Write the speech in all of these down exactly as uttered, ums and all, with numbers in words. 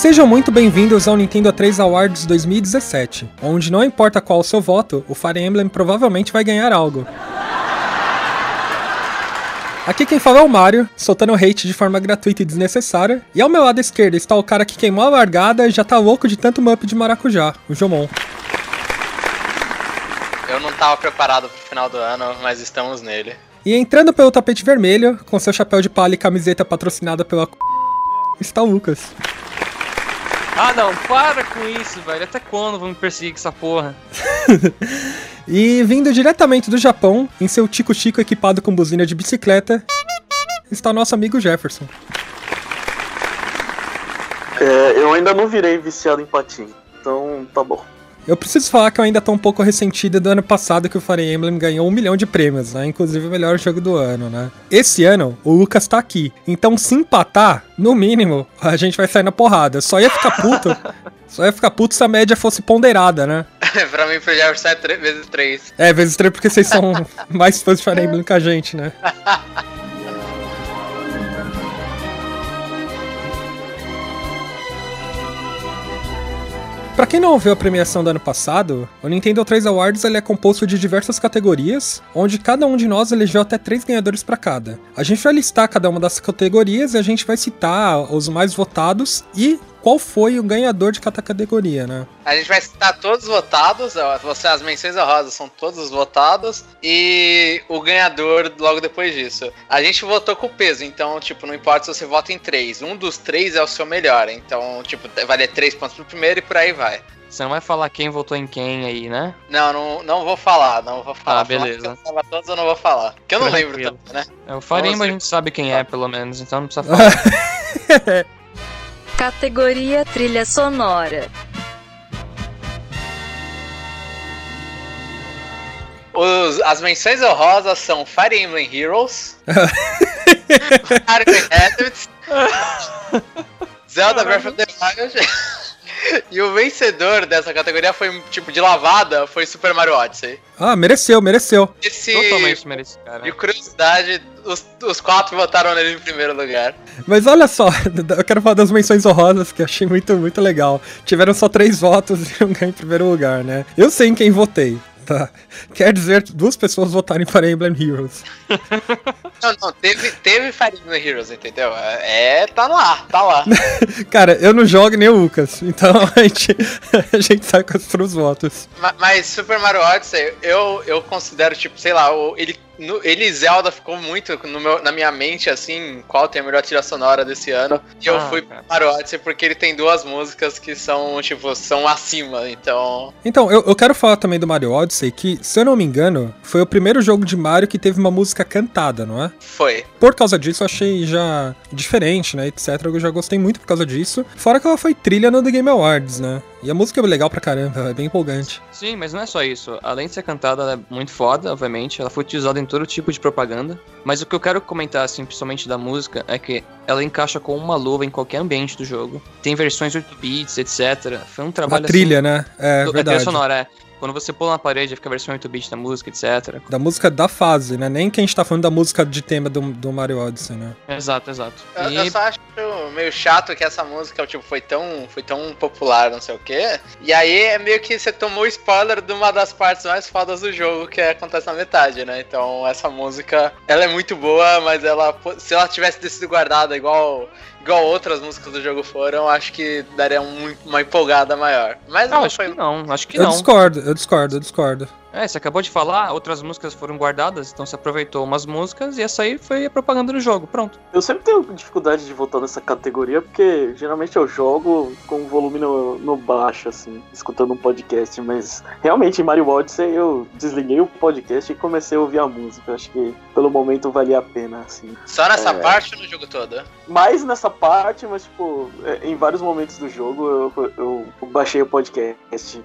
Sejam muito bem-vindos ao Nintendo E três Awards dois mil e dezessete, onde não importa qual o seu voto, o Fire Emblem provavelmente vai ganhar algo. Aqui quem fala é o Mario, soltando hate de forma gratuita e desnecessária, e ao meu lado esquerdo está o cara que queimou a largada e já tá louco de tanto mup de maracujá, o Jomon. Eu não tava preparado pro final do ano, mas estamos nele. E entrando pelo tapete vermelho, com seu chapéu de palha e camiseta patrocinada pela c... está o Lucas. Ah não, para com isso, velho. Até quando vão me perseguir com essa porra? E vindo diretamente do Japão, em seu tico-tico equipado com buzina de bicicleta, está nosso amigo Jefferson. É, eu ainda não virei viciado em patins, então tá bom. Eu preciso falar que eu ainda tô um pouco ressentido do ano passado que o Fire Emblem ganhou um milhão de prêmios, né? Inclusive o melhor jogo do ano, né? Esse ano, o Lucas tá aqui. Então, se empatar, no mínimo, a gente vai sair na porrada. Só ia ficar puto... Só ia ficar puto se a média fosse ponderada, né? Pra mim, pro Jefferson é três vezes três. É, vezes três porque vocês são mais fãs de Fire Emblem que a gente, né? Pra quem não ouviu a premiação do ano passado, o Nintendo E três Awards ele é composto de diversas categorias, onde cada um de nós elegeu até três ganhadores pra cada. A gente vai listar cada uma das categorias e a gente vai citar os mais votados e qual foi o ganhador de cada categoria, né? A gente vai citar todos os votados, você, as menções honrosas são todos os votados, e o ganhador logo depois disso. A gente votou com peso, então, tipo, não importa se você vota em três, um dos três é o seu melhor, então, tipo, vale três pontos pro primeiro e por aí vai. Você não vai falar quem votou em quem aí, né? Não, não, não vou falar, não vou falar. Ah, beleza. Falar todos eu não vou falar, porque eu não Tranquilo. lembro tanto, né? É, o Fire Emblem a gente sabe quem é, pelo menos, então não precisa falar. Categoria Trilha Sonora. Os, as menções honrosas são Fire Emblem Heroes, Fire Emblem Advance, Zelda Breath of the Wild, e o vencedor dessa categoria foi, tipo, de lavada, foi Super Mario Odyssey. Ah, mereceu, mereceu. Esse, Totalmente merecido, cara. De curiosidade, os, os quatro votaram nele em primeiro lugar. Mas olha só, eu quero falar das menções honrosas, que eu achei muito, muito legal. Tiveram só três votos e um ganho em primeiro lugar, né? Eu sei em quem votei. Tá. Quer dizer, duas pessoas votaram em Fire Emblem Heroes. Não, não, teve, teve Fire Emblem Heroes, entendeu? É, tá lá, tá lá. Cara, eu não jogo nem o Lucas, então a gente, a gente sai com os votos. Mas, mas Super Mario Odyssey, eu, eu considero, tipo, sei lá, o, ele, no, ele e Zelda ficou muito no meu, na minha mente, assim, qual tem a melhor trilha sonora desse ano. E eu ah, fui pro Mario Odyssey porque ele tem duas músicas que são, tipo, são acima, então... Então, eu, eu quero falar também do Mario Odyssey, que, se eu não me engano, foi o primeiro jogo de Mario que teve uma música cantada, não é? Foi. Por causa disso, eu achei já diferente, né, etcétera. Eu já gostei muito por causa disso. Fora que ela foi trilha no The Game Awards, né? E a música é legal pra caramba, é bem empolgante. Sim, mas não é só isso. Além de ser cantada, ela é muito foda, obviamente. Ela foi utilizada em todo tipo de propaganda. Mas o que eu quero comentar, assim, principalmente da música, é que ela encaixa com uma luva em qualquer ambiente do jogo. Tem versões oito bits, etcétera. Foi um trabalho, a trilha, assim, né? É, do, verdade. A trilha sonora, é. Quando você pula na parede, fica a versão oito bits da música, etcétera. Da música da fase, né? Nem que a gente tá falando da música de tema do, do Mario Odyssey, né? Exato, exato. Eu, E... eu só acho meio chato que essa música, tipo, foi tão, foi tão popular, não sei o quê. E aí é meio que você tomou spoiler de uma das partes mais fodas do jogo, que é, acontece na metade, né? Então essa música, ela é muito boa, mas ela, se ela tivesse sido guardada igual... igual outras músicas do jogo foram, acho que daria um, uma empolgada maior. Mas não, não acho foi... que não, acho que eu não. discordo, eu discordo, eu discordo. É, você acabou de falar, outras músicas foram guardadas, então você aproveitou umas músicas e essa aí foi a propaganda do jogo, pronto. Eu sempre tenho dificuldade de votar nessa categoria, porque geralmente eu jogo com o volume no, no baixo, assim, escutando um podcast, mas realmente em Mario Odyssey eu desliguei o podcast e comecei a ouvir a música. Acho que pelo momento valia a pena, assim. Só nessa é... parte ou no jogo todo? Mais nessa parte, mas tipo, em vários momentos do jogo eu, eu, eu baixei o podcast.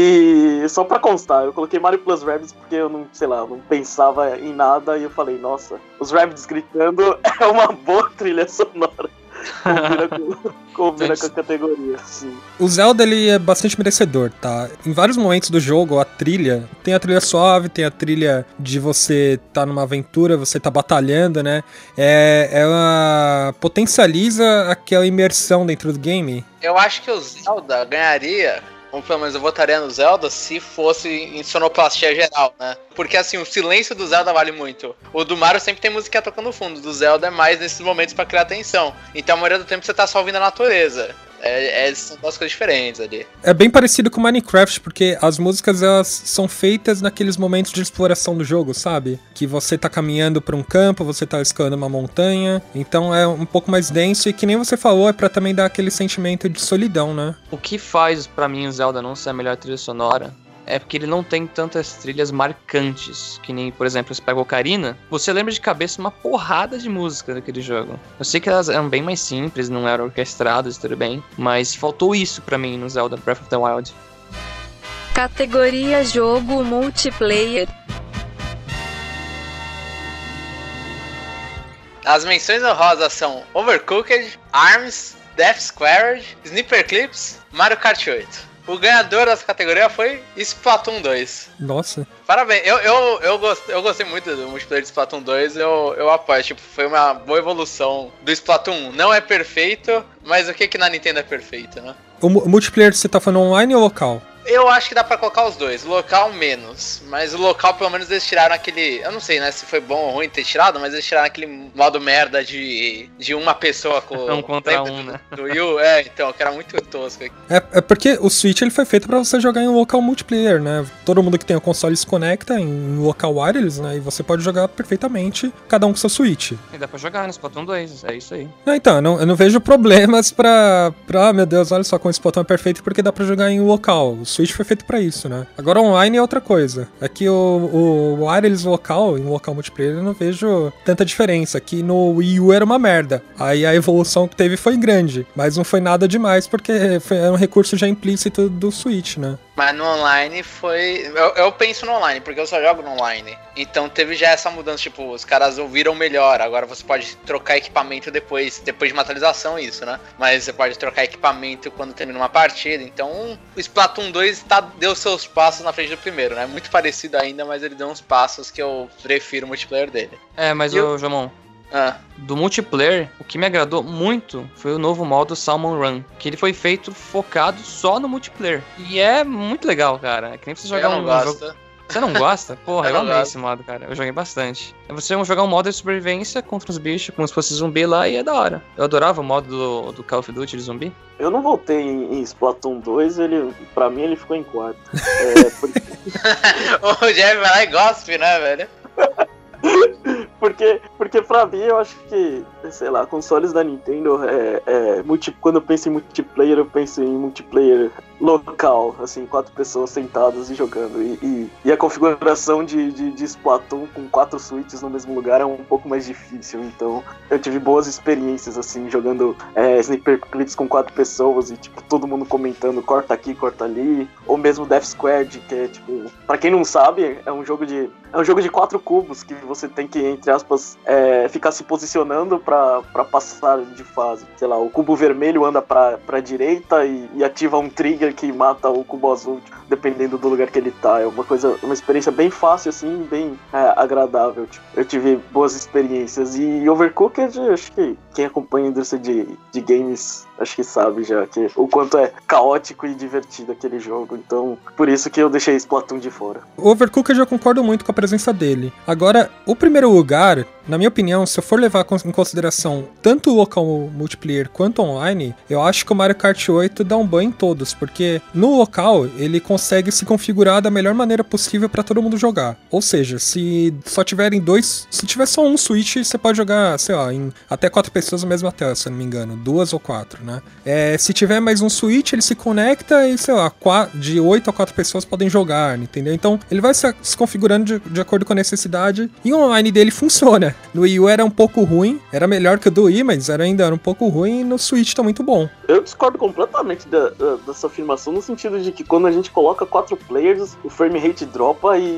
E só pra constar, eu coloquei Mario Plus Rabbids porque eu não, sei lá, não pensava em nada e eu falei, nossa, os Rabbids gritando é uma boa trilha sonora. Combina com, combina com a categoria, sim. O Zelda, ele é bastante merecedor, tá? Em vários momentos do jogo, a trilha, tem a trilha suave, tem a trilha de você tá numa aventura, você tá batalhando, né? É, ela potencializa aquela imersão dentro do game. Eu acho que o Zelda ganharia, ou pelo menos eu votaria no Zelda, se fosse em sonoplastia geral, né? Porque assim, o silêncio do Zelda vale muito. O do Mario sempre tem música tocando no fundo, o do Zelda é mais nesses momentos pra criar atenção. Então a maioria do tempo você tá só ouvindo a natureza. É, é, são duas coisas diferentes ali. É bem parecido com Minecraft, porque as músicas elas são feitas naqueles momentos de exploração do jogo, sabe? Que você tá caminhando pra um campo, você tá escalando uma montanha, então é um pouco mais denso e que nem você falou, é pra também dar aquele sentimento de solidão, né? O que faz pra mim o Zelda não ser a melhor trilha sonora é porque ele não tem tantas trilhas marcantes, que nem, por exemplo, você pega o Ocarina, você lembra de cabeça uma porrada de música daquele jogo. Eu sei que elas eram bem mais simples, não eram orquestradas, tudo bem, mas faltou isso pra mim no Zelda Breath of the Wild. Categoria Jogo Multiplayer. As menções honrosas são Overcooked, ARMS, Death Squared, Sniper Clips, Mario Kart oito. O ganhador dessa categoria foi Splatoon dois. Nossa. Parabéns, eu, eu, eu, gostei, eu gostei muito do multiplayer de Splatoon dois, eu, eu apoio, tipo, foi uma boa evolução do Splatoon um. Não é perfeito, mas o que que na Nintendo é perfeito, né? O, o multiplayer você tá falando online ou local? Eu acho que dá pra colocar os dois, local menos, mas o local pelo menos eles tiraram aquele, eu não sei, né, se foi bom ou ruim ter tirado, mas eles tiraram aquele modo merda de, de uma pessoa com... Um contra um, né? Do Wii U, é, então, que era muito tosco. É, é porque o Switch ele foi feito pra você jogar em um local multiplayer, né? Todo mundo que tem o console se conecta em local wireless, né, e você pode jogar perfeitamente, cada um com seu Switch. E dá pra jogar no Splatoon dois, é isso aí. Não, então, eu não, eu não vejo problemas pra, pra, ah, meu Deus, olha só como o Splatoon é perfeito porque dá pra jogar em um local. O Switch foi feito pra isso, né? Agora online é outra coisa. Aqui o, o wireless local, em local multiplayer, eu não vejo tanta diferença. Aqui no Wii U era uma merda. Aí a evolução que teve foi grande, mas não foi nada demais porque foi, era um recurso já implícito do Switch, né? Mas no online foi... Eu, eu penso no online, porque eu só jogo no online. Então teve já essa mudança, tipo, os caras ouviram melhor. Agora você pode trocar equipamento depois, depois de uma atualização, isso, né? Mas você pode trocar equipamento quando termina uma partida. Então o Splatoon dois tá, deu seus passos na frente do primeiro, né? Muito parecido ainda, mas ele deu uns passos que eu prefiro o multiplayer dele. É, mas E ô, eu- Jomon, Ah, do multiplayer, o que me agradou muito foi o novo modo Salmon Run, que ele foi feito focado só no multiplayer. E é muito legal, cara. É que nem você jogar eu não um gosto. jogo... Você não gosta? Porra, Eu eu, não amei gosto. esse modo, cara. Eu joguei bastante. É você jogar um modo de sobrevivência contra os bichos, como se fosse zumbi lá, e é da hora. Eu adorava o modo do, do Call of Duty de zumbi. Eu não voltei em, em Splatoon dois, ele, pra mim ele ficou em quarto. É, porque, O Jeff vai lá e gospe, né, velho? porque, porque pra mim eu acho que, sei lá, consoles da Nintendo, é, é, multi, quando eu penso em multiplayer, eu penso em multiplayer local, assim, quatro pessoas sentadas e jogando. E, e, e a configuração de, de, de Splatoon com quatro switches no mesmo lugar é um pouco mais difícil. Então eu tive boas experiências, assim, jogando é, Sniper Clips com quatro pessoas e, tipo, todo mundo comentando, corta aqui, corta ali. Ou mesmo Death Squad, que é, tipo, pra quem não sabe, é um jogo de, é um jogo de quatro cubos que você tem que, entre aspas, é, ficar se posicionando pra, pra passar de fase. Sei lá, o cubo vermelho anda pra, pra direita e, e ativa um trigger que mata o cubo azul, dependendo do lugar que ele tá. É uma coisa, uma experiência bem fácil, assim, bem é, agradável. Tipo, eu tive boas experiências. E Overcooked, acho que quem acompanha a indústria de, de games, acho que sabe já que o quanto é caótico e divertido aquele jogo. Então, por isso que eu deixei Splatoon de fora. O Overcooked eu já concordo muito com a presença dele. Agora, o primeiro lugar, na minha opinião, se eu for levar em consideração tanto o local multiplayer quanto online, eu acho que o Mario Kart oito dá um banho em todos, porque no local ele consegue se configurar da melhor maneira possível para todo mundo jogar. Ou seja, se só tiverem dois, se tiver só um Switch, você pode jogar, sei lá, em até quatro pessoas na mesma tela, se eu não me engano, duas ou quatro, né? É, se tiver mais um Switch, ele se conecta e, sei lá, quatro, de oito a quatro pessoas podem jogar, entendeu? Então ele vai se, se configurando de, de acordo com a necessidade e o online dele funciona. No Wii U era um pouco ruim, era melhor que o do Wii, mas era ainda era um pouco ruim, e no Switch tá muito bom. Eu discordo completamente da, da, dessa afirmação, no sentido de que quando a gente coloca quatro players, o frame rate dropa e, e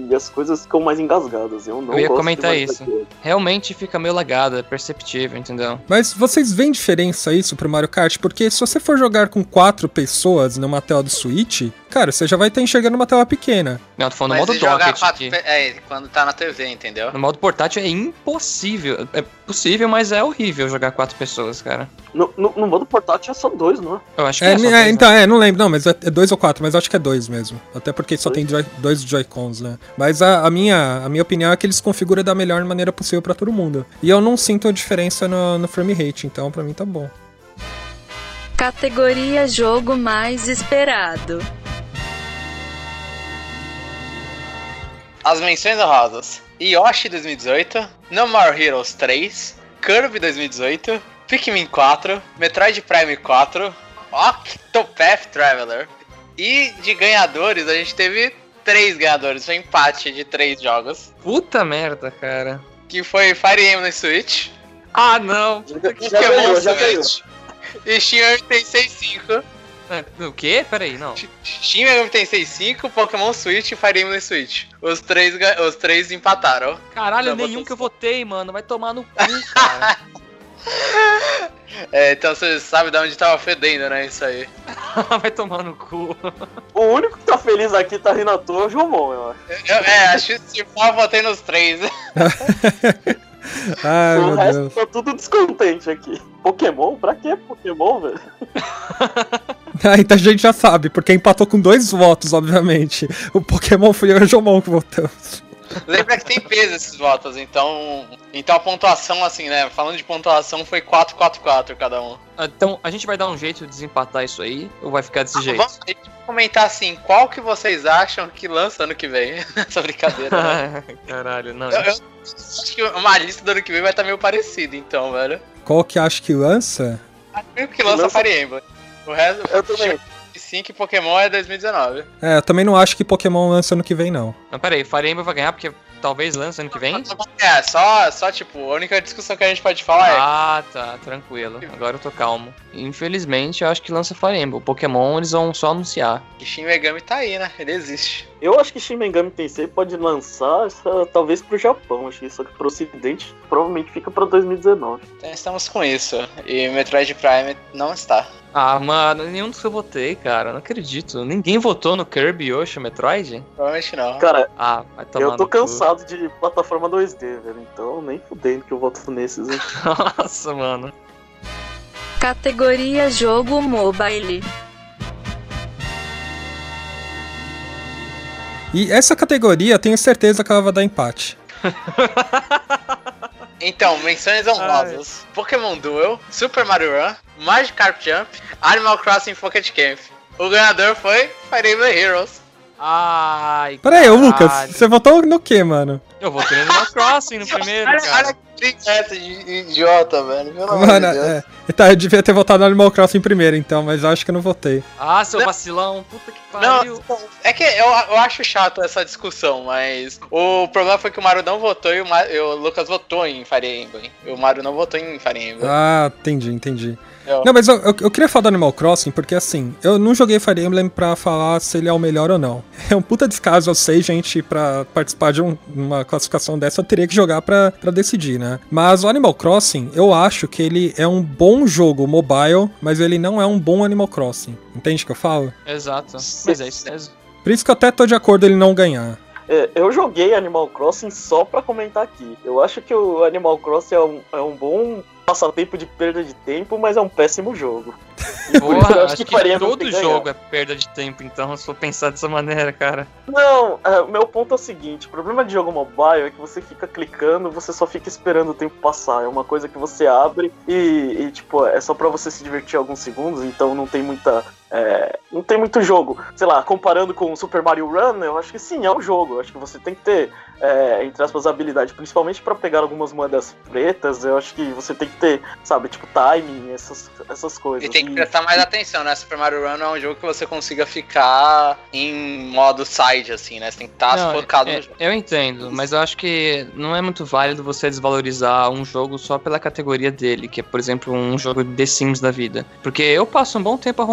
e as coisas ficam mais engasgadas. Eu não Eu ia gosto comentar demais isso. daquilo. Realmente fica meio lagado, é perceptível, entendeu? Mas vocês veem diferença isso pro Mario Kart? Porque se você for jogar com quatro pessoas numa tela do Switch, cara, você já vai estar enxergando uma tela pequena. Não, tô falando no Mas modo e jogar docket quatro aqui. pe- É, quando tá na T V, entendeu? No modo portátil é impossível. É possível, mas é horrível jogar quatro pessoas, cara. No, no, no modo portátil é só dois, não é? Eu acho que É, é, só é, dois, né? então, é, não lembro, não, mas é, é dois ou quatro, mas acho que é dois mesmo. Até porque só tem joy- dois Joy-Cons, né? Mas a, a minha, a minha opinião é que eles configuram da melhor maneira possível pra todo mundo. E eu não sinto a diferença no, no frame rate, então pra mim tá bom. Categoria jogo mais esperado. As menções honrosas: Yoshi dois mil e dezoito, No More Heroes três, Kirby dois mil e dezoito, Pikmin quatro, Metroid Prime quatro, Octopath Traveler. E de ganhadores, a gente teve três ganhadores, foi empate de três jogos. Puta merda, cara. Que foi Fire Emblem Switch, Ah, não. Já, já Pokémon ganhou, já ganhou. Switch e Shin Megami Tensei cinco. É, o quê? Peraí, não. Shin Megami Tensei cinco, Pokémon Switch e Fire Emblem Switch. Os três, ga- os três empataram. Caralho, Não, nenhum botou- que eu votei, mano. Vai tomar no cu, cara. É, então você sabe de onde tava fedendo, né? Isso aí. Vai tomar no cu. O único que tá feliz aqui, tá rindo à toa, é o Jomon, eu acho. Eu, é, acho que se for, eu votei nos três. Ai, o meu resto Deus. tá tudo descontente aqui. Pokémon? Pra que Pokémon, velho? Ah, então a gente já sabe, porque empatou com dois votos, obviamente. O Pokémon foi eu e o Jomon que votamos. Lembra que tem peso esses votos, então. Então a pontuação, assim, né? Falando de pontuação, foi quatro quatro quatro cada um. Então, a gente vai dar um jeito de desempatar isso aí? Ou vai ficar desse jeito? Vamos comentar assim, qual que vocês acham que lança ano que vem? Essa brincadeira, né? Caralho, não. Eu, eu acho que uma lista do ano que vem vai estar meio parecida, então, velho. Qual que acha que lança? Acho que lança Lança- Fire Emblem. O resto, Eu também. cinco e Pokémon é dois mil e dezenove. É, eu também não acho que Pokémon lança ano que vem, não. Não, peraí, Fire Emblem vai ganhar porque talvez lance ano que vem? É, só, só tipo, a única discussão que a gente pode falar é. Ah, tá, tranquilo. Agora eu tô calmo. Infelizmente, eu acho que lança Fire Emblem. O Pokémon eles vão só anunciar. Que Shin Megami tá aí, né? Ele existe. Eu acho que Shin Megami Tensei pode lançar essa, talvez pro Japão, acho que só que pro ocidente provavelmente fica pra dois mil e dezenove. Então estamos com isso. E Metroid Prime não está. Ah, mano, nenhum dos que eu votei, cara. Não acredito. Ninguém votou no Kirby, Yoshi, Metroid? Provavelmente não. Cara, Ah, vai tomar eu tô no cu. cansado de plataforma dois D, velho, então nem fudendo que eu voto nesses. Hein? Nossa, mano. Categoria jogo mobile. E essa categoria, eu tenho certeza que ela vai dar empate. Então, menções honrosas: Pokémon Duel, Super Mario Run, Magikarp Jump, Animal Crossing Pocket Camp. O ganhador foi Fire Emblem Heroes. Ai, Pera aí, ô caralho. Lucas, você votou no quê, mano? Eu votei no Animal Crossing no primeiro, Olha, cara. olha que trinca essa de idiota, velho. Pelo amor Mano, de Deus. é. Tá, eu devia ter votado no Animal Crossing primeiro, então, mas eu acho que eu não votei. Ah, seu Não. vacilão. Puta que pariu. Não, é que eu, eu acho chato essa discussão, mas o problema foi que o Mario não votou e o, Ma- e o Lucas votou em Fire Emblem. E o Mario não votou em Fire Emblem. Ah, entendi, entendi. Eu- Não, mas eu, eu, eu queria falar do Animal Crossing porque, assim, eu não joguei Fire Emblem pra falar se ele é o melhor ou não. É um puta descaso, eu sei, gente, pra participar de um- uma classificação dessa, eu teria que jogar pra, pra decidir, né? Mas o Animal Crossing, eu acho que ele é um bom jogo mobile, mas ele não é um bom Animal Crossing. Entende o que eu falo? Exato. Mas é isso mesmo. Por isso que eu até tô de acordo ele não ganhar. É, eu joguei Animal Crossing só pra comentar aqui. Eu acho que o Animal Crossing é um, é um bom passatempo de perda de tempo, mas é um péssimo jogo. E por isso eu Porra, acho acho que Fire Emblem todo tem que ganhar. jogo é perda de tempo, então, se for pensar dessa maneira, cara. Não, é, o meu ponto é o seguinte: o problema de jogo mobile é que você fica clicando, você só fica esperando o tempo passar. É uma coisa que você abre e, e, tipo, é só pra você se divertir alguns segundos, então não tem muita. É, não tem muito jogo. Sei lá, comparando com o Super Mario Run, eu acho que sim, é um jogo. Eu acho que você tem que ter, é, entre aspas, habilidade, principalmente pra pegar algumas moedas pretas. Eu acho que você tem que ter, sabe, tipo, timing, essas, essas coisas. E tem que prestar mais atenção, né? Super Mario Run não é um jogo que você consiga ficar em modo side, assim, né? Você tem que estar Não, focado é- no jogo. Eu entendo, mas eu acho que não é muito válido você desvalorizar um jogo só pela categoria dele, que é, por exemplo, um jogo de The Sims da vida. Porque eu passo um bom tempo arrumando a vila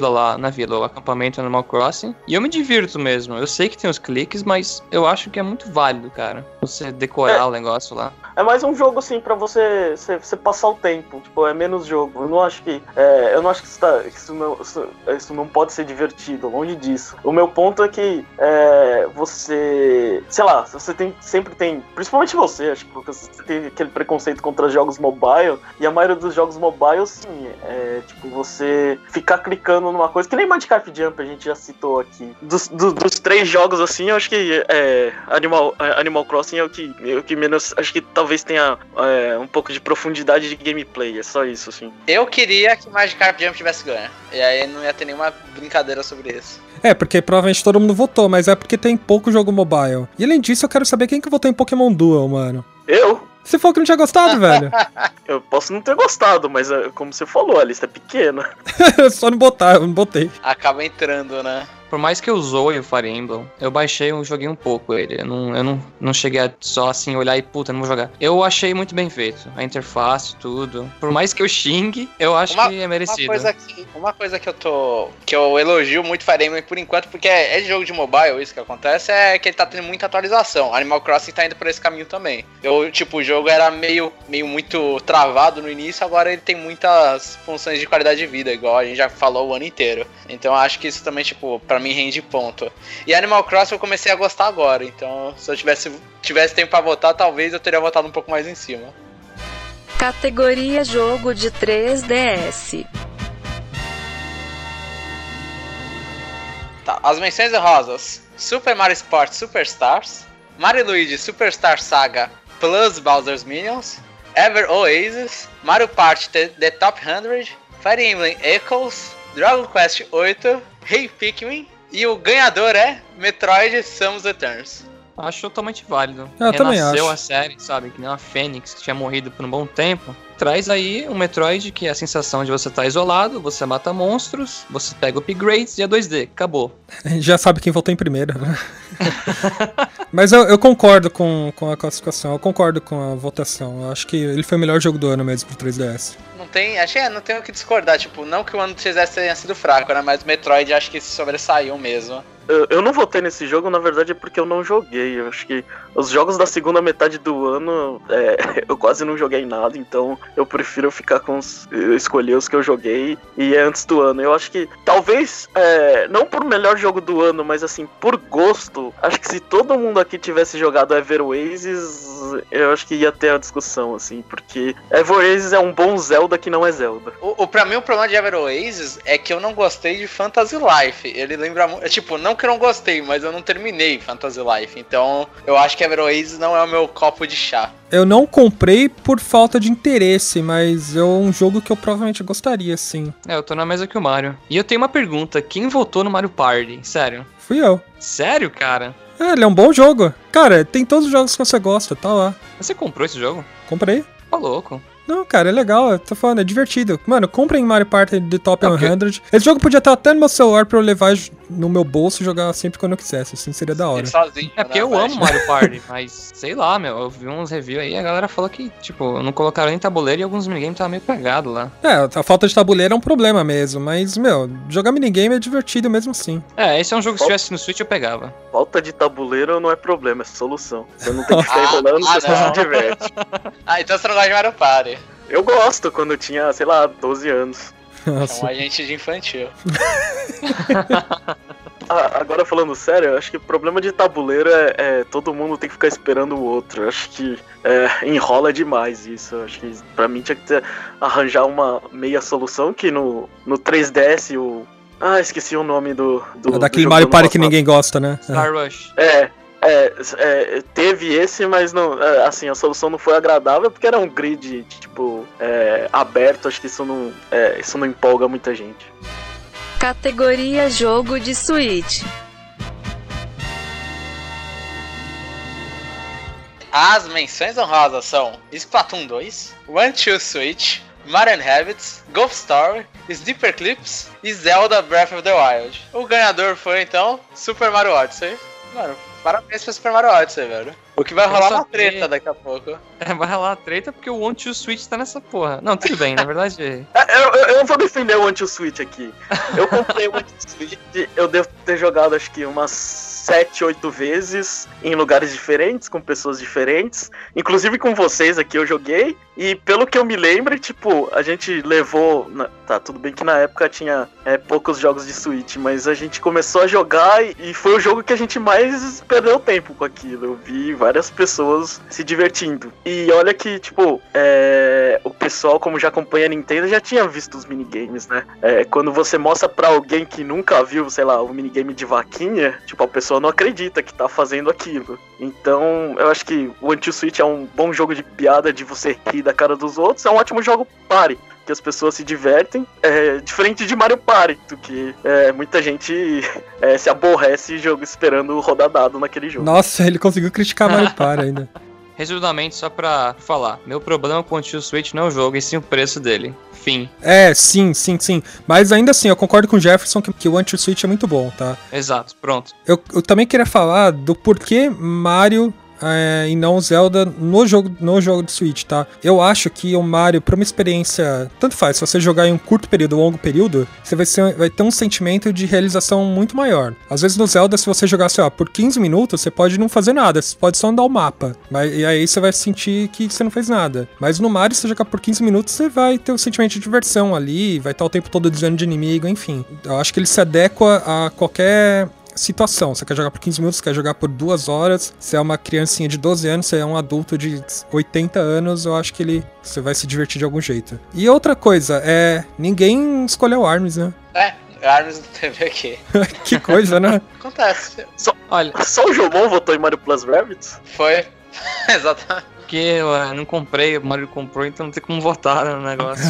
vila lá, na vila, o acampamento Animal Crossing, e eu me divirto mesmo. Eu sei que tem os cliques, mas eu acho que é muito válido, cara, você decorar é. o negócio lá. É mais um jogo, assim, pra você, você, você passar o tempo. Tipo, é menos jogo. Eu não acho que... É, eu não acho que isso, tá, que isso, não, isso, isso não pode ser divertido. Longe disso. O meu ponto é que é, você... Sei lá, você tem, sempre tem... Principalmente você, acho que você tem aquele preconceito contra jogos mobile. E a maioria dos jogos mobile, sim, é tipo, você ficar clicando numa coisa... Que nem Minecraft Jump, a gente já citou aqui. Dos, do, dos três jogos, assim, eu acho que é, Animal, Animal Crossing é o que, é o que menos... Acho que talvez tenha é, um pouco de profundidade de gameplay, é só isso, assim. Eu queria que Magikarp Jump tivesse ganho, e aí não ia ter nenhuma brincadeira sobre isso. É, porque provavelmente todo mundo votou, mas é porque tem pouco jogo mobile. E além disso, eu quero saber quem que votou em Pokémon Duel, mano. Eu? Você falou que não tinha gostado, velho. Eu posso não ter gostado, mas como você falou, a lista é pequena. Só não botar, eu não botei. Acaba entrando, né? Por mais que eu zoe o Fire Emblem, eu baixei e joguei um pouco ele. Eu não, eu não, não cheguei a só assim olhar e puta, não vou jogar. Eu achei muito bem feito. A interface, tudo. Por mais que eu xingue, eu acho uma, que é merecido. Uma coisa que, uma coisa que eu tô... Que eu elogio muito Fire Emblem por enquanto, porque é, é jogo de mobile, isso que acontece, é que ele tá tendo muita atualização. Animal Crossing tá indo por esse caminho também. Eu, tipo, o jogo era meio, meio muito travado no início, agora ele tem muitas funções de qualidade de vida, igual a gente já falou o ano inteiro. Então eu acho que isso também, tipo, pra me rende ponto. E Animal Crossing eu comecei a gostar agora, então se eu tivesse, tivesse tempo pra votar, talvez eu teria votado um pouco mais em cima. Categoria jogo de três D S. Tá, as menções honrosas: Super Mario Sports Superstars, Mario Luigi Superstar Saga Plus Bowser's Minions, Ever Oasis, Mario Party The, The Top cem, Fire Emblem Echoes, Dragon Quest oito, Hey Pikmin. E o ganhador é Metroid Samus Returns. Acho totalmente válido. Eu também acho. Renasceu a série, sabe? Que nem uma Fênix que tinha morrido por um bom tempo. Traz aí um Metroid que é a sensação de você estar isolado, você mata monstros, você pega upgrades e é dois D. Acabou. A gente já sabe quem votou em primeiro. Mas eu, eu concordo com, com a classificação, eu concordo com a votação. Eu acho que ele foi o melhor jogo do ano mesmo pro três D S. Não tem, achei, não tem o que discordar, tipo, não que o ano do três D S tenha sido fraco, né? Mas o Metroid acho que se sobressaiu mesmo. Eu, eu não votei nesse jogo, na verdade, é porque eu não joguei. Eu acho que os jogos da segunda metade do ano, é, eu quase não joguei nada, então eu prefiro ficar com os... escolher os que eu joguei e é antes do ano. Eu acho que, talvez, é, não por melhor jogo do ano, mas assim, por gosto, acho que se todo mundo aqui tivesse jogado Ever Oasis, eu acho que ia ter a discussão, assim, porque Ever Oasis é um bom Zelda que não é Zelda. O, o, pra mim, o problema de Ever Oasis é que eu não gostei de Fantasy Life. Ele lembra muito... Tipo, não que eu não gostei, mas eu não terminei Fantasy Life. Então, eu acho que Ever Oasis não é o meu copo de chá. Eu não comprei por falta de interesse, mas é um jogo que eu provavelmente gostaria, sim. É, eu tô na mesa que o Mario. E eu tenho uma pergunta, quem votou no Mario Party? Sério? Fui eu. Sério, cara? É, ele é um bom jogo. Cara, tem todos os jogos que você gosta, tá lá. Você comprou esse jogo? Comprei. Tá louco. Não, cara, é legal, eu tô falando, é divertido. Mano, comprem Mario Party The Top Okay. cem. Esse jogo podia estar até no meu celular pra eu levar no meu bolso e jogar sempre quando eu quisesse, assim, seria da hora. Sozinho, É porque né, eu amo Mario Party, mas sei lá, meu, eu vi uns reviews aí e a galera falou que, tipo, não colocaram nem tabuleiro e alguns minigames estavam meio cagados lá. É, a falta de tabuleiro é um problema mesmo, mas, meu, jogar minigame é divertido mesmo assim. É, esse é um jogo que se tivesse no Switch eu pegava. Falta de tabuleiro não é problema, é solução. Você não tem que ficar Ah, enrolando, ah, você só não. se diverte. Ah, então você não gosta de Mario Party. Eu gosto quando eu tinha, sei lá, doze anos. Nossa. Chama a gente de infantil. Ah, agora falando sério, eu acho que o problema de tabuleiro é, é todo mundo tem que ficar esperando o outro. Eu acho que é, enrola demais isso. Eu acho que pra mim tinha que ter, arranjar uma meia solução que no, no três D S o... Ah, esqueci o nome do... do É daquele do Mario jogo Party do que ninguém gosta, né? Star Rush. É, é, é, teve esse, mas não, é, assim, a solução não foi agradável porque era um grid, tipo, é, aberto. Acho que isso não, é, isso não empolga muita gente. Categoria jogo de Switch. As menções honrosas são Splatoon dois, One Two Switch, Mario and Rabbids, Golf Story, Sniper Clips e Zelda Breath of the Wild. O ganhador foi, então, Super Mario Odyssey. Mano, parabéns pra Super Mario Odyssey, velho. O que vai rolar uma treta daqui a pouco. É, vai rolar uma treta porque o One to Switch tá nessa porra. Não, tudo bem, na verdade... eu, eu, eu vou defender o One to Switch aqui. Eu comprei o One to Switch, eu devo ter jogado acho que umas sete, oito vezes em lugares diferentes, com pessoas diferentes. Inclusive com vocês aqui eu joguei. E pelo que eu me lembro, tipo, a gente levou... Tá, tudo bem que na época tinha é, poucos jogos de Switch, mas a gente começou a jogar e, e foi o jogo que a gente mais perdeu tempo com aquilo. Eu vi várias pessoas se divertindo. E olha que, tipo, é, o pessoal, como já acompanha a Nintendo, já tinha visto os minigames, né? É, quando você mostra pra alguém que nunca viu, sei lá, o minigame de vaquinha, tipo, a pessoa não acredita que tá fazendo aquilo. Então, eu acho que o One to Switch é um bom jogo de piada, de você rir da cara dos outros. É um ótimo jogo party, que as pessoas se divertem, é, diferente de Mario Party, que é, muita gente é, se aborrece jogo esperando rodar dado naquele jogo. Nossa, ele conseguiu criticar Mario Party ainda. Resumidamente, só pra falar, meu problema com o One to Switch não é o jogo, e sim o preço dele. Fim. É, sim, sim, sim. Mas ainda assim, eu concordo com o Jefferson que, que o One to Switch é muito bom, tá? Exato, pronto. Eu, eu também queria falar do porquê Mario... É, e não Zelda no jogo, no jogo de Switch, tá? Eu acho que o Mario, pra uma experiência... Tanto faz, se você jogar em um curto período ou longo período, você vai, ser, vai ter um sentimento de realização muito maior. Às vezes no Zelda, se você jogar, sei lá, por quinze minutos, você pode não fazer nada, você pode só andar o mapa. Mas, e aí você vai sentir que você não fez nada. Mas no Mario, se você jogar por quinze minutos, você vai ter um sentimento de diversão ali, vai estar o tempo todo desviando de inimigo, enfim. Eu acho que ele se adequa a qualquer... situação, você quer jogar por quinze minutos, você quer jogar por duas horas, você é uma criancinha de doze anos, você é um adulto de oitenta anos, eu acho que ele, você vai se divertir de algum jeito. E outra coisa, é, ninguém escolheu Arms, né? É, Arms não teve aqui. Que coisa, né? Acontece. Só, Olha, só o Jomon votou em Mario Plus Rabbids? Foi, exatamente. Porque eu não comprei, o Mario comprou, então não tem como votar no negócio.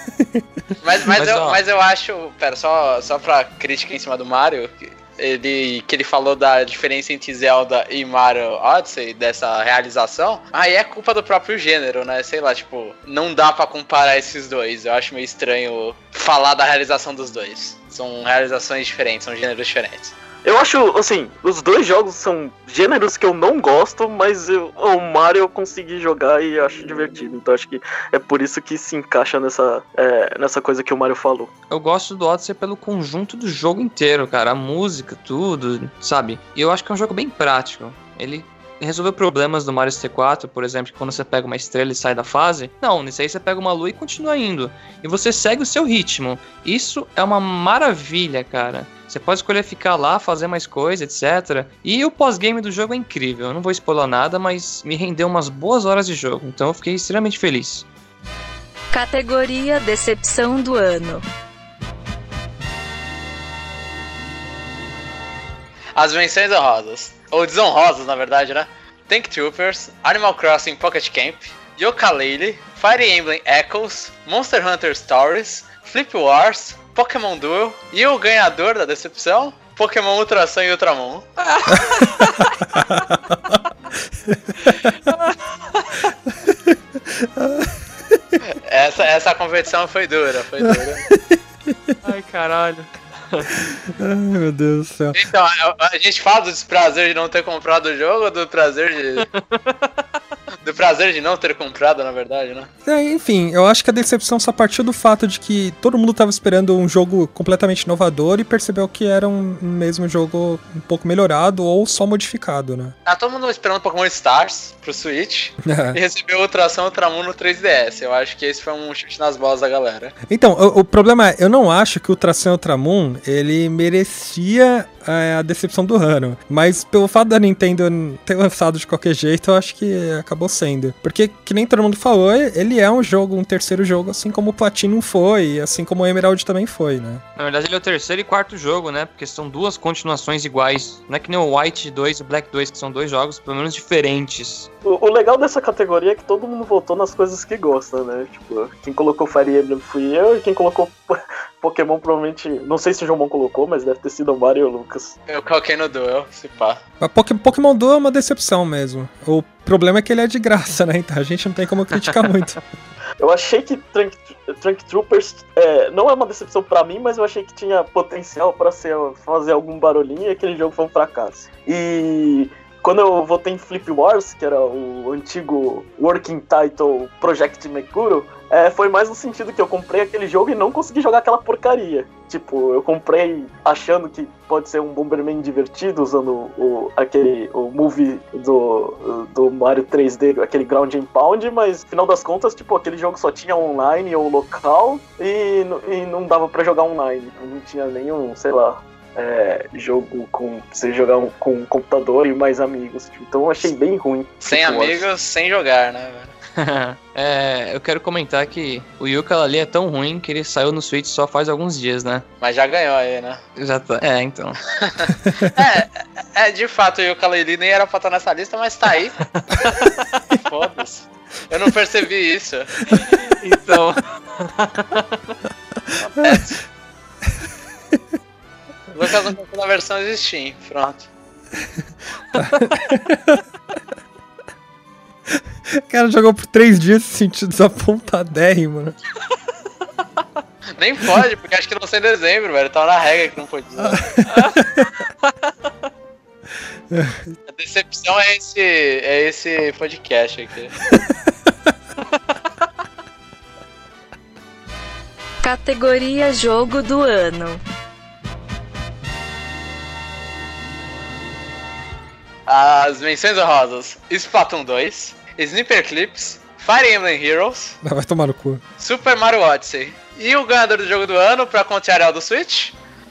Mas, mas, Mas, eu, ó. mas eu acho, pera, só, só pra crítica em cima do Mario... Ele, que ele falou da diferença entre Zelda e Mario Odyssey, dessa realização, aí é culpa do próprio gênero, né? Sei lá, tipo, não dá pra comparar esses dois. Eu acho meio estranho falar da realização dos dois. São realizações diferentes, são gêneros diferentes. Eu acho, assim, os dois jogos são gêneros que eu não gosto, mas eu, o Mario eu consegui jogar e acho divertido. Então acho que é por isso que se encaixa nessa, é, nessa coisa que o Mario falou. Eu gosto do Odyssey pelo conjunto do jogo inteiro, cara. A música, tudo, sabe? E eu acho que é um jogo bem prático. Ele resolveu problemas do Mario sixty-four quatro, por exemplo, que quando você pega uma estrela e sai da fase. Não, nesse aí você pega uma lua e continua indo. E você segue o seu ritmo. Isso é uma maravilha, cara. Você pode escolher ficar lá, fazer mais coisa, etcétera. E o pós-game do jogo é incrível. Eu não vou spoiler nada, mas me rendeu umas boas horas de jogo. Então eu fiquei extremamente feliz. Categoria Decepção do Ano. As menções honrosas, ou desonrosas na verdade, né? Tank Troopers, Animal Crossing Pocket Camp, Yooka-Laylee, Fire Emblem Echoes, Monster Hunter Stories, Flip Wars, Pokémon Duel e o ganhador da decepção, Pokémon Ultra Sun e Ultramon. essa, essa competição foi dura, foi dura. Ai, caralho. Ai, meu Deus do céu. Então, a, a gente fala do desprazer de não ter comprado o jogo ou do prazer de... do prazer de não ter comprado, na verdade, né? É, enfim, eu acho que a decepção só partiu do fato de que todo mundo tava esperando um jogo completamente inovador e percebeu que era um mesmo jogo um pouco melhorado ou só modificado, né? Ah, todo mundo esperando Pokémon Stars pro Switch e recebeu Ultra Sun e Ultramon no três D S. Eu acho que esse foi um chute nas bolas da galera. Então, o, o problema é, eu não acho que o Ultra Sun e Ultramon, ele merecia é, a decepção do ano. Mas pelo fato da Nintendo ter lançado de qualquer jeito, eu acho que acabou sendo. Porque, que nem todo mundo falou, ele é um jogo, um terceiro jogo, assim como o Platinum foi, assim como o Emerald também foi, né? Na verdade, ele é o terceiro e quarto jogo, né? Porque são duas continuações iguais. Não é que nem o White dois e o Black dois, que são dois jogos, pelo menos, diferentes. O, o legal dessa categoria é que todo mundo votou nas coisas que gosta, né? Tipo, quem colocou Fire Emblem fui eu, e quem colocou Pokémon provavelmente... Não sei se o João colocou, mas deve ter sido o Mario e o Lucas. Eu coloquei no Duel, se pá. A Pokémon Duel é uma decepção mesmo. O problema é que ele é de graça, né? Então a gente não tem como criticar muito. Eu achei que Trunk, Trunk Troopers é, não é uma decepção pra mim, mas eu achei que tinha potencial pra ser, fazer algum barulhinho e aquele jogo foi um fracasso. E quando eu votei em Flip Wars, que era o antigo working title Project Meguro, é, foi mais no sentido que eu comprei aquele jogo e não consegui jogar aquela porcaria. Tipo, eu comprei achando que pode ser um Bomberman divertido, usando o, aquele, o movie do, do Mario três D, aquele Ground and Pound, mas no final das contas, tipo, aquele jogo só tinha online ou local e, e não dava pra jogar online. Não tinha nenhum, sei lá... É, jogo com você jogar um, com um computador e mais amigos, então eu achei bem ruim. Sem tipo, amigos, acho. Sem jogar, né, velho? É, eu quero comentar que o Yooka-Laylee é tão ruim que ele saiu no Switch só faz alguns dias, né? Mas já ganhou aí, né? Já tá, é, então. é, é, de fato, o Yooka-Laylee nem era pra estar nessa lista, mas tá aí. Foda-se. Eu não percebi isso. Então. É. Lucas não comprou na versão de Steam, pronto. O cara jogou por três dias se sentiu desapontadérrimo, né? Nem pode, porque acho que não sei em dezembro, velho. Tava na regra que não podia. A decepção é esse, é esse podcast aqui. Categoria Jogo do Ano. As menções honrosas: Splatoon dois, Sniper Clips, Fire Emblem Heroes, vai tomar no cu, Super Mario Odyssey. E o ganhador do jogo do ano, pra contrariar do Switch,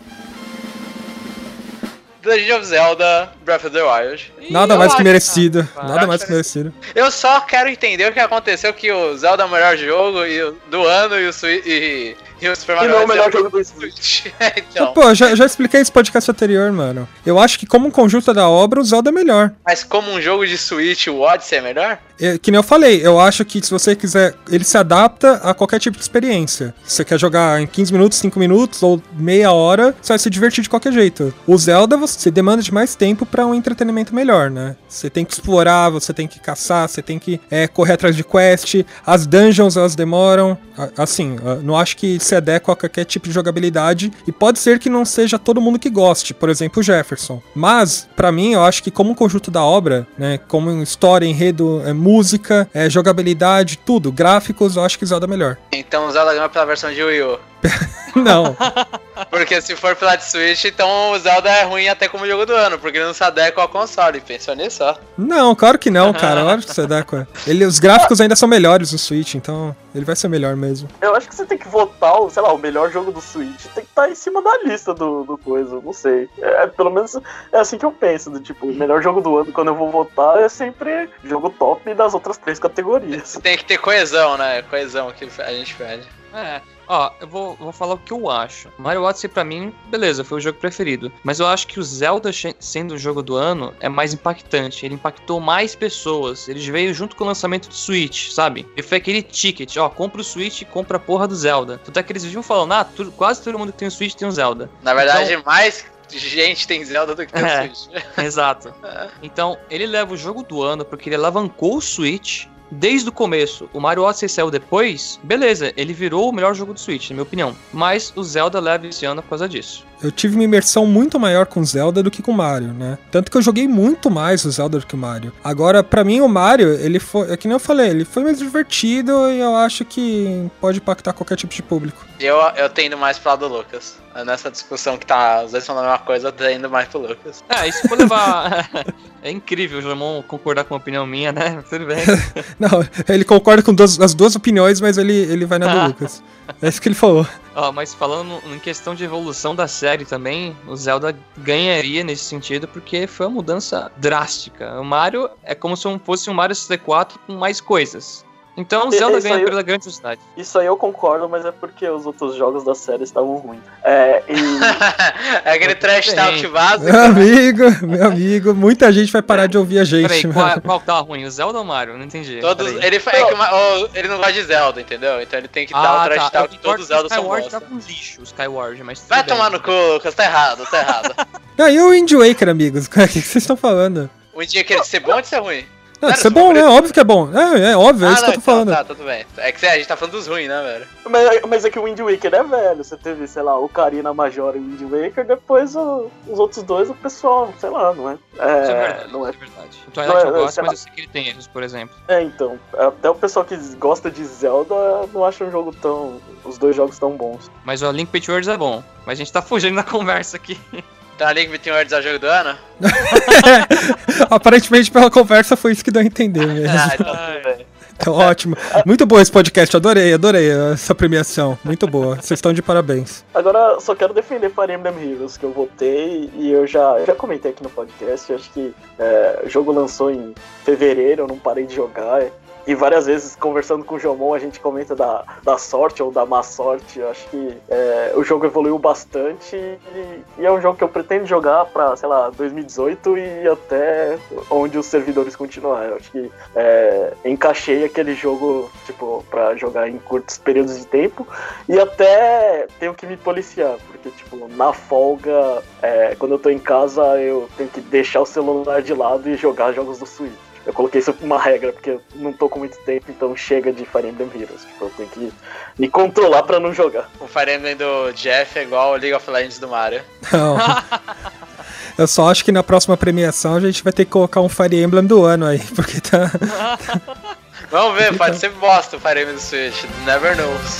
The Legend of Zelda Breath of the Wild. Nada mais que merecido, nada mais que merecido. Eu só quero entender o que aconteceu, que o Zelda é o melhor jogo e o, do ano e o Switch... E... E o Super Mario não é o melhor jogo do Switch. Então. Pô, já, já expliquei esse podcast anterior, mano. Eu acho que como um conjunto da obra, o Zelda é melhor. Mas como um jogo de Switch, o Odyssey é melhor? É, que nem eu falei, eu acho que se você quiser, ele se adapta a qualquer tipo de experiência. Se você quer jogar em quinze minutos, cinco minutos ou meia hora, você vai se divertir de qualquer jeito. O Zelda, você demanda de mais tempo pra um entretenimento melhor, né? Você tem que explorar, você tem que caçar, você tem que é, correr atrás de quest. As dungeons, elas demoram. Assim, não acho que se adequa a qualquer tipo de jogabilidade. E pode ser que não seja todo mundo que goste. Por exemplo, o Jefferson. Mas, pra mim, eu acho que como um conjunto da obra, né? Como história, enredo, é, música, é, jogabilidade, tudo, gráficos, eu acho que Zelda é melhor. Então o Zelda ganhou pela versão de Wii U. Não. Porque se for pela de Switch, então o Zelda é ruim até como jogo do ano, porque ele não se adequa ao console. Pensou nisso, ó? Não, claro que não, cara. Eu acho que se adequa. Ele, os gráficos ainda são melhores no Switch, então ele vai ser melhor mesmo. Eu acho que você tem que votar, sei lá, o melhor jogo do Switch. Tem que estar em cima da lista do, do coisa, não sei. É, pelo menos é assim que eu penso, do tipo, o melhor jogo do ano, quando eu vou votar, é sempre jogo top das outras três categorias. Tem que ter coesão, né? Coesão que a gente pede. É. Ó, eu vou, vou falar o que eu acho. Mario Odyssey pra mim, beleza, foi o jogo preferido. Mas eu acho que o Zelda sendo o jogo do ano é mais impactante. Ele impactou mais pessoas. Ele veio junto com o lançamento do Switch, sabe? Ele foi aquele ticket, ó, compra o Switch e compra a porra do Zelda. Tanto é que eles viviam falando, ah, tudo, quase todo mundo que tem o Switch tem um Zelda. Na verdade, então, mais gente tem Zelda do que tem é, o Switch. Exato. Então, ele leva o jogo do ano porque ele alavancou o Switch. Desde o começo, o Mario Odyssey saiu depois, beleza, ele virou o melhor jogo do Switch, na minha opinião. Mas o Zelda leva esse ano por causa disso. Eu tive uma imersão muito maior com Zelda do que com Mario, né? Tanto que eu joguei muito mais o Zelda do que o Mario. Agora, pra mim, o Mario, ele foi, é que nem eu falei, ele foi mais divertido e eu acho que pode impactar qualquer tipo de público. Eu, eu tendo mais pro lado do Lucas. Nessa discussão que tá, os dois falando a mesma coisa, eu tendo mais pro Lucas. É, isso for levar... é incrível o Jamon concordar com a opinião minha, né? Tudo bem. Não, ele concorda com duas, as duas opiniões, mas ele, ele vai na do Lucas. É isso que ele falou. Ó, mas falando em questão de evolução da série também, o Zelda ganharia nesse sentido porque foi uma mudança drástica. O Mario é como se fosse um Mario sessenta e quatro com mais coisas. Então o Zelda ganha eu, pela grande velocidade. Isso aí eu concordo, mas é porque os outros jogos da série estavam ruins. É, e... é aquele trash talk básico. Meu amigo, meu amigo, muita gente vai parar de ouvir a gente. Peraí, qual, qual tava ruim? O Zelda ou o Mario? Não entendi. Todos, ele, é que, oh, ele não gosta de Zelda, entendeu? Então ele tem que ah, dar o trash tá. talk que todos os Zelda são bons. Tá com lixo, o Skyward, mas vai bem, tomar no cu, Lucas, tá errado, tá errado. Ah, e o Wind Waker, amigos? O que vocês estão falando? O Wind Waker é de ser bom ou de ser ruim? Ah, isso é bom, né? Óbvio que é bom. É, é óbvio, é ah, isso não, que eu tô então, falando. Tá, tudo bem. É que a gente tá falando dos ruins, né, velho? Mas, mas é que o Wind Waker é velho. Você teve, sei lá, o Ocarina Majora e o Wind Waker, depois o, os outros dois, o pessoal, sei lá, não é? É, Isso é verdade, não é. isso é verdade. O Twilight Não é- eu gosto, sei mas lá. eu sei que ele tem erros, por exemplo. É, então. Até o pessoal que gosta de Zelda não acha um jogo tão. Os dois jogos tão bons. Mas o Link Between Worlds é bom. Mas a gente tá fugindo da conversa aqui. Então a Link Between Worlds é o jogo do ano? Aparentemente, pela conversa, foi isso que deu a entender mesmo. Ah, então tudo bem. Então, ótimo. Muito bom esse podcast, adorei, adorei essa premiação. Muito boa. Vocês estão de parabéns. Agora, só quero defender Fire Emblem Heroes, que eu votei e eu já, eu já comentei aqui no podcast. Acho que é, o jogo lançou em fevereiro, eu não parei de jogar. E várias vezes, conversando com o Jomon, a gente comenta da, da sorte ou da má sorte. Eu acho que é, o jogo evoluiu bastante e, e é um jogo que eu pretendo jogar pra, sei lá, dois mil e dezoito e até onde os servidores continuarem. Eu acho que é, encaixei aquele jogo, tipo, pra jogar em curtos períodos de tempo e até tenho que me policiar, porque, tipo, na folga, é, quando eu tô em casa, eu tenho que deixar o celular de lado e jogar jogos do Switch. Eu coloquei isso como uma regra, porque eu não tô com muito tempo, então chega de Fire Emblem Heroes. Tipo, eu tenho que me controlar pra não jogar. O Fire Emblem do Jeff é igual o League of Legends do Mario. Não. Eu só acho que na próxima premiação a gente vai ter que colocar um Fire Emblem do ano aí, porque tá... Vamos ver, pode ser bosta o Fire Emblem do Switch. Never knows.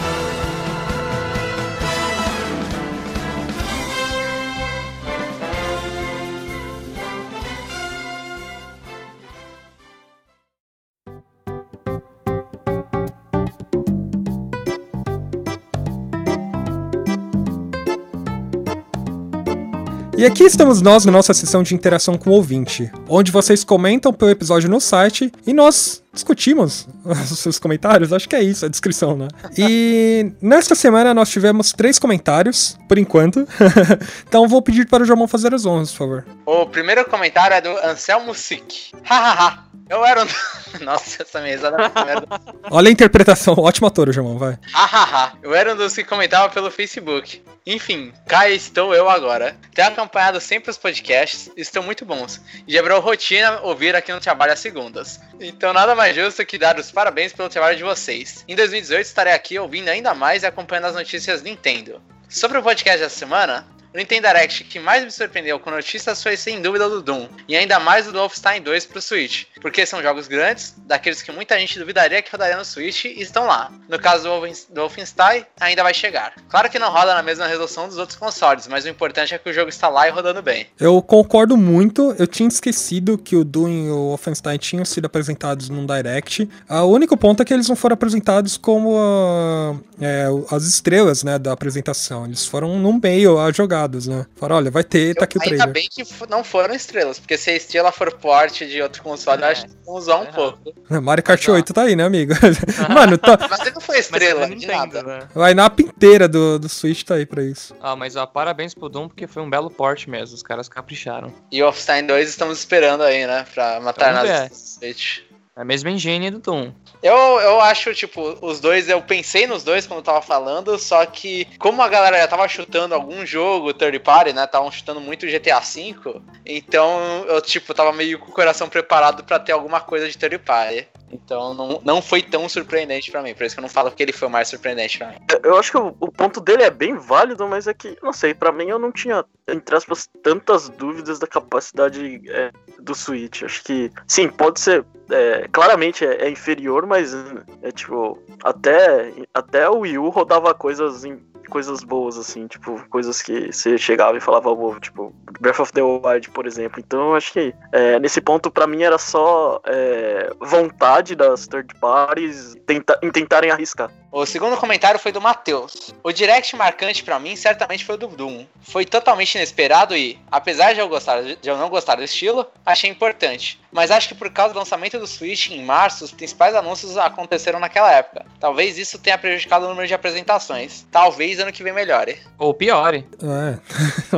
E aqui estamos nós na nossa sessão de interação com o ouvinte, onde vocês comentam pelo episódio no site e nós discutimos os seus comentários, acho que é isso, a descrição, né? E nesta semana nós tivemos três comentários, por enquanto, então vou pedir para o Jomon fazer as honras, por favor. O primeiro comentário é do Anselmo Sick. Hahaha. Eu era um... Nossa, essa minha risada é merda. Olha a interpretação, ótimo ator, Jomon, vai. Hahaha. Eu era um dos que comentava pelo Facebook. Enfim, cá estou eu agora. Tenho acompanhado sempre os podcasts, estão muito bons. E já virou rotina ouvir aqui no trabalho às segundas. Então nada mais justo que dar os parabéns pelo trabalho de vocês. Em dois mil e dezoito estarei aqui ouvindo ainda mais e acompanhando as notícias Nintendo. Sobre o podcast dessa semana, o Nintendo Direct que mais me surpreendeu com notícias foi sem dúvida o do Doom, e ainda mais o do Wolfenstein dois pro Switch, porque são jogos grandes, daqueles que muita gente duvidaria que rodaria no Switch e estão lá. No caso do Wolfenstein, ainda vai chegar. Claro que não roda na mesma resolução dos outros consoles, mas o importante é que o jogo está lá e rodando bem. Eu concordo muito, eu tinha esquecido que o Doom e o Wolfenstein tinham sido apresentados num Direct. O único ponto é que eles não foram apresentados como uh, é, as estrelas, né, da apresentação, eles foram no meio a jogar. Né? Falaram, olha, vai ter, tá aqui o trailer. Ainda bem que não foram estrelas, porque se a estrela for porte de outro console, é, eu acho que vão usar um é pouco. Mario Kart oito tá aí, né, amigo? Mano, tá... Mas ele não foi estrela, mas de Nintendo, nada. Né? A line-up inteira do, do Switch tá aí pra isso. Ah, mas ó, parabéns pro Doom, porque foi um belo porte mesmo, os caras capricharam. E o Wolfenstein dois estamos esperando aí, né, pra matar Vamos nas ver. Switch. É a mesma engine do Doom. Eu, eu acho, tipo, os dois, eu pensei nos dois quando eu tava falando, só que como a galera já tava chutando algum jogo third party, né, estavam chutando muito G T A cinco, então eu, tipo, tava meio com o coração preparado pra ter alguma coisa de third party. Então não, não foi tão surpreendente pra mim, por isso que eu não falo que ele foi o mais surpreendente pra mim. Eu acho que o, o ponto dele é bem válido, mas é que, não sei, pra mim eu não tinha, entre aspas, tantas dúvidas da capacidade é, do Switch. Acho que, sim, pode ser, é, claramente é, é inferior, mas é tipo, até, até o Wii U rodava coisas em coisas boas, assim, tipo, coisas que você chegava e falava, oh, tipo, Breath of the Wild, por exemplo. Então, eu acho que é, nesse ponto, pra mim, era só é, vontade das third parties tenta, em tentarem arriscar. O segundo comentário foi do Matheus. O direct marcante pra mim certamente foi o do Doom. Foi totalmente inesperado e, apesar de eu, gostar, de eu não gostar do estilo, achei importante. Mas acho que por causa do lançamento do Switch em março, os principais anúncios aconteceram naquela época. Talvez isso tenha prejudicado o número de apresentações. Talvez ano que vem melhore. Ou piore. É, nossa.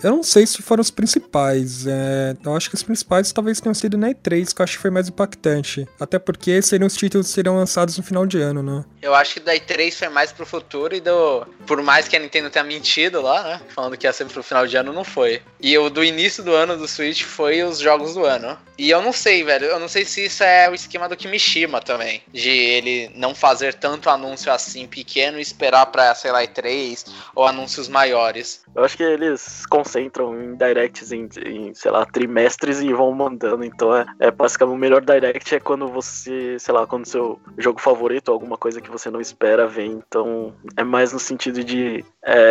Eu não sei se foram os principais. É, eu acho que os principais talvez tenham sido na E três, que eu acho que foi mais impactante. Até porque seriam os títulos que seriam lançados no final de ano, né? Eu acho que da E três foi mais pro futuro e do... Por mais que a Nintendo tenha mentido lá, né? Falando que ia ser pro final de ano, não foi. E o do início do ano do Switch foi os jogos do ano. E eu não sei, velho. Eu não sei se isso é o esquema do Kimishima também. De ele não fazer tanto anúncio assim pequeno e esperar pra, sei lá, E três ou anúncios maiores. Eu acho que eles concentram em directs em, em, sei lá, trimestres e vão mandando. Então é, é basicamente o melhor direct é quando você, sei lá, quando seu jogo favorito, alguma coisa que você não espera vem. Então é mais no sentido de,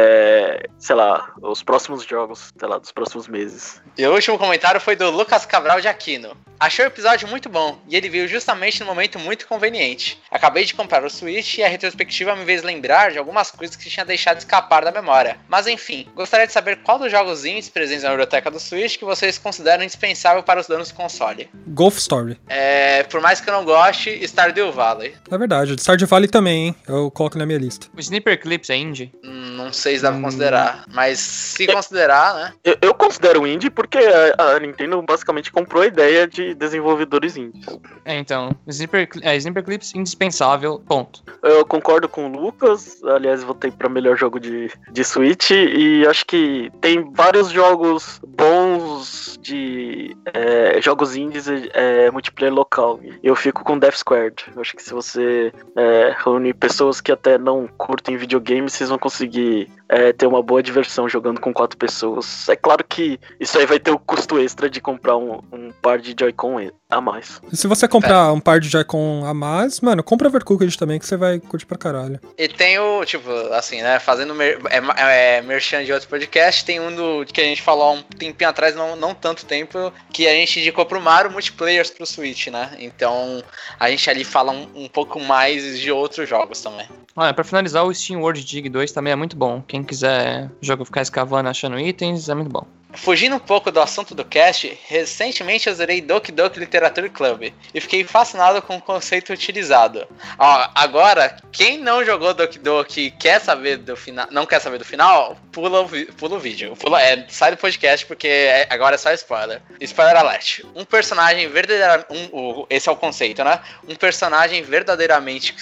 é, sei lá, os próximos jogos, sei lá, dos próximos meses. E o último comentário foi do Lucas Cabral de Aquino. Achei o episódio muito bom, e ele veio justamente no momento muito conveniente. Acabei de comprar o Switch e a retrospectiva me fez lembrar de algumas coisas que tinha deixado escapar da memória. Mas enfim, gostaria de saber qual dos jogos indies presentes na biblioteca do Switch que vocês consideram indispensável para os donos do console. Golf Story. É, por mais que eu não goste, Stardew Valley. É verdade, Stardew Valley também, hein? Eu coloco na minha lista. O Sniper Clips é indie? Hum, não sei se dá pra Hum. considerar, mas se considerar, né? Eu, eu considero indie porque a, a Nintendo basicamente comprou a ideia de desenvolvedores indies. É, então, Sniper, é, Sniper Clips indispensável, ponto. Eu concordo com o Lucas, aliás, votei para melhor jogo de, de Switch e acho que tem vários jogos bons de é, jogos indies é, multiplayer local. Eu fico com Death Squared. Eu acho que se você é, reunir pessoas que até não curtem videogame, vocês vão conseguir é, ter uma boa diversão jogando com quatro pessoas. É claro que isso aí vai ter o custo extra de comprar um, um par de Joy-Con a mais. E se você comprar é. um par de Joy-Con a mais, mano, compra Overcooked também, que você vai curtir pra caralho. E tem o, tipo, assim, né, fazendo mer- é, é, merchan de outros podcasts, tem um do, que a gente falou há um tempinho atrás, não, não tanto tempo, que a gente indicou pro Mario Multiplayers pro Switch, né? Então, a gente ali fala um, um pouco mais de outros jogos também. Olha, pra finalizar, o Steam World Dig dois também é muito bom. Quem quiser jogo ficar escavando achando itens, é muito bom. Fugindo um pouco do assunto do cast, recentemente eu zerei Doki Doki Literature Club e fiquei fascinado com o conceito utilizado. Ó, agora, quem não jogou Doki Doki e quer saber do final, não quer saber do final, pula o, vi- pula o vídeo. Pula, é, sai do podcast porque é, agora é só spoiler. Spoiler alert. Um personagem verdadeiramente... Um, esse é o conceito, né? Um personagem verdadeiramente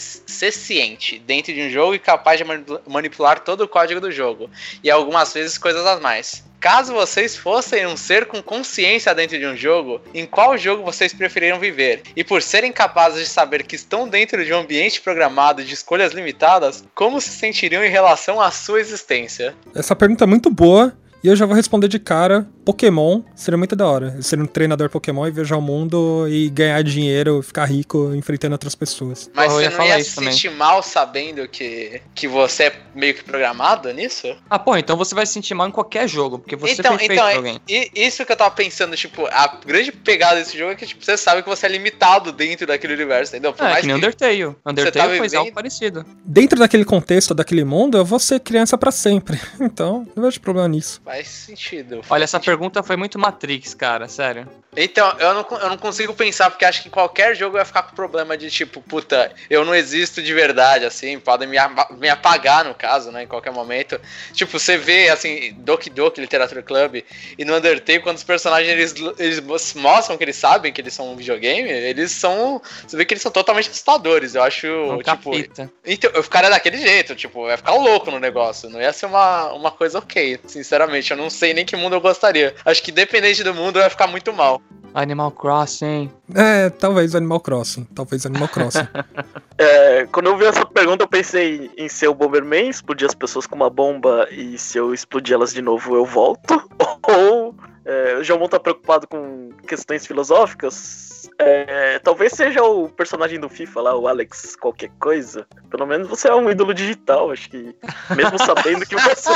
senciente dentro de um jogo e capaz de manipular todo o código do jogo. E algumas vezes coisas a mais. Caso vocês fossem um ser com consciência dentro de um jogo, em qual jogo vocês prefeririam viver? E por serem capazes de saber que estão dentro de um ambiente programado de escolhas limitadas, como se sentiriam em relação à sua existência? Essa pergunta é muito boa. E eu já vou responder de cara, Pokémon seria muito da hora. Ser um treinador Pokémon e viajar o mundo e ganhar dinheiro, ficar rico, enfrentando outras pessoas. Mas Eu você ia não falar ia isso se também. sentir mal sabendo que, que você é meio que programado nisso? Ah, pô, então você vai se sentir mal em qualquer jogo, porque você então, foi feito então pra é, alguém. e- isso que eu tava pensando, tipo, a grande pegada desse jogo é que tipo, você sabe que você é limitado dentro daquele universo, entendeu? Por É, mais que nem Undertale. Undertale tá fez vivendo- algo parecido. Dentro daquele contexto, daquele mundo, eu vou ser criança pra sempre. Então, não vejo problema nisso. Faz sentido. Olha, essa pergunta foi muito Matrix, cara, sério. Então, eu não, eu não consigo pensar, porque acho que qualquer jogo vai ficar com problema de tipo, puta, eu não existo de verdade, assim, podem me, ama- me apagar, no caso, né, em qualquer momento. Tipo, você vê, assim, Doki Doki Literature Club e no Undertale, quando os personagens, eles, eles mostram que eles sabem que eles são um videogame, eles são, você vê que eles são totalmente assustadores, eu acho, Um tipo... capita. Então, eu ficaria daquele jeito, tipo, ia ficar louco no negócio, não ia ser uma, uma coisa ok, sinceramente, eu não sei nem que mundo eu gostaria. Acho que dependente do mundo, eu ia ficar muito mal. Animal Crossing. É, talvez Animal Crossing. Talvez Animal Crossing. É, quando eu vi essa pergunta, eu pensei em ser o Bomberman, explodir as pessoas com uma bomba e se eu explodir elas de novo eu volto. Ou é, o Jomon tá preocupado com questões filosóficas. É, talvez seja o personagem do FIFA lá, o Alex qualquer coisa. Pelo menos você é um ídolo digital, acho que. Mesmo sabendo que você.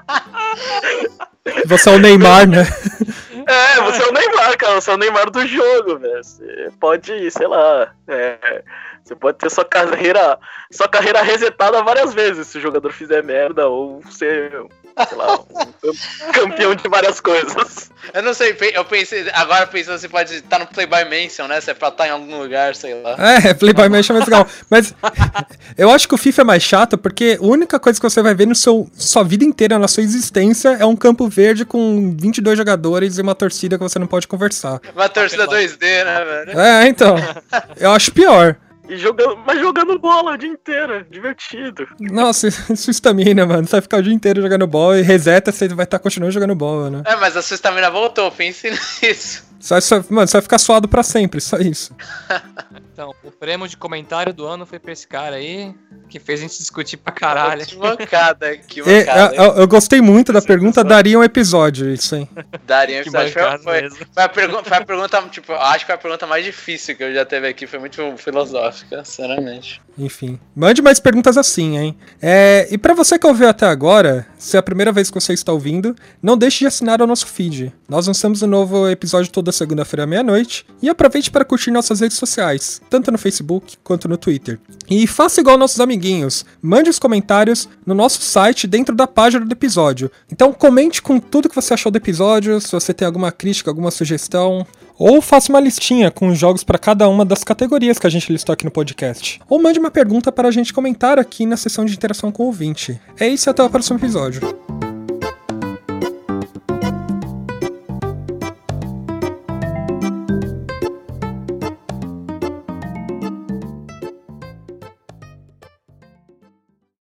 Você é o Neymar, né? É, você é o Neymar, cara. Você é o Neymar do jogo, velho. Você pode, sei lá. É, você pode ter sua carreira. Sua carreira resetada várias vezes se o jogador fizer merda ou ser sei lá, um campeão de várias coisas. Eu não sei, eu pensei, agora pensando se pode estar no Play by Mansion, né? Se é pra estar em algum lugar, sei lá. É, Play by Mansion é mais legal. Mas eu acho que o FIFA é mais chato porque a única coisa que você vai ver na sua vida inteira, na sua existência, é um campo verde com vinte e dois jogadores e uma torcida que você não pode conversar. Uma torcida dois D, né, velho? É, então. Eu acho pior. E jogando, mas jogando bola o dia inteiro, divertido. Nossa, isso estamina, mano. Você vai ficar o dia inteiro jogando bola e reseta, você vai estar continuando jogando bola, né? É, mas a sua estamina voltou, pense nisso. Só, só, mano, você vai ficar suado pra sempre, só isso. Então, o prêmio de comentário do ano foi pra esse cara aí, que fez a gente discutir pra caralho. Que mancada, que E, mancada. eu, eu gostei muito da pergunta, daria um episódio, isso aí. Daria um Que episódio. Foi, mancada foi, mesmo. foi, a pergu- foi a pergunta, tipo, acho que foi a pergunta mais difícil que eu já teve aqui, foi muito filosófica, sinceramente. Enfim, mande mais perguntas assim, hein? É, e pra você que ouviu até agora, se é a primeira vez que você está ouvindo, não deixe de assinar o nosso feed. Nós lançamos um novo episódio toda segunda-feira à meia-noite e aproveite para curtir nossas redes sociais, tanto no Facebook quanto no Twitter. E faça igual nossos amiguinhos, mande os comentários no nosso site dentro da página do episódio. Então comente com tudo que você achou do episódio, se você tem alguma crítica, alguma sugestão, ou faça uma listinha com os jogos para cada uma das categorias que a gente listou aqui no podcast. Ou mande uma pergunta para a gente comentar aqui na seção de interação com o ouvinte. É isso e até o próximo episódio.